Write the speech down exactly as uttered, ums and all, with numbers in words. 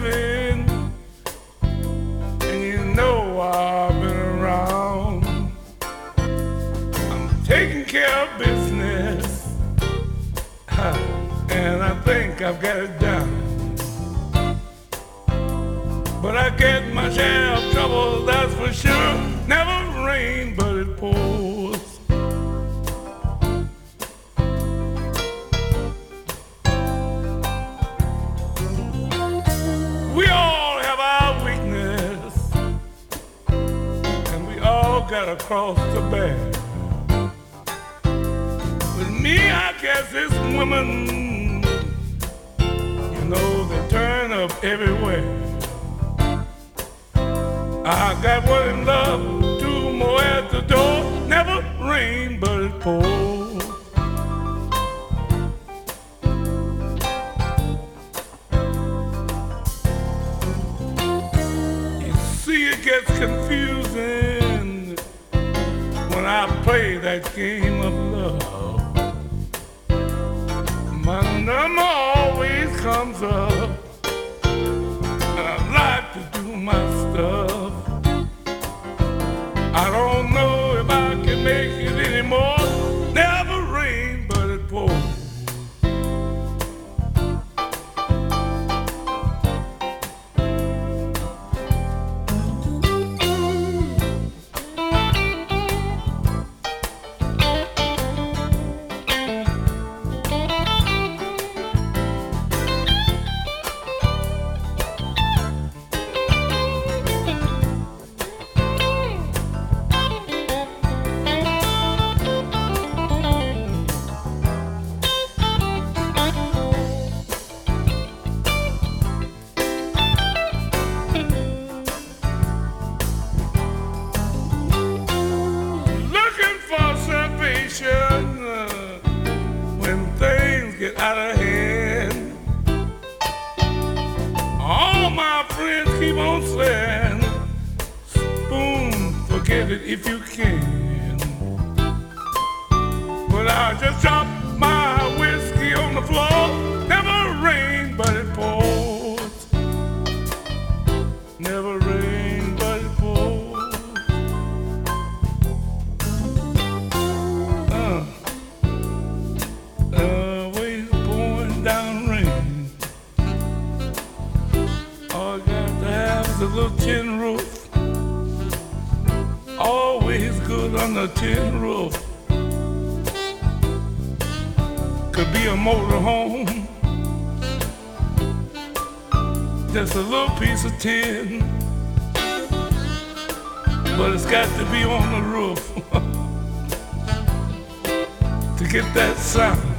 living, and you know I've been around. I'm taking care of business, and I think I've got it down. But I get my share of trouble, that's for sure. Never rain, but it pours. We all have our weakness, and we all got a cross to bear. With me, I guess it's women, you know, they turn up everywhere. I got one in love, two more at the door. Never rain, but it pours. You see, it gets confusing when I play that game of love. My number always comes up, and I like to do my stuff. I don't know if I can make it anymore. Never rain, but it pours. When things get out of hand, all my friends keep on saying, spoon, forget it if you can. But I just drop my whiskey on the floor. Never rain, but it pours. Never rain, but it pours. A little tin roof, always good on the tin roof. Could be a motor home, just a little piece of tin, but it's got to be on the roof to get that sound.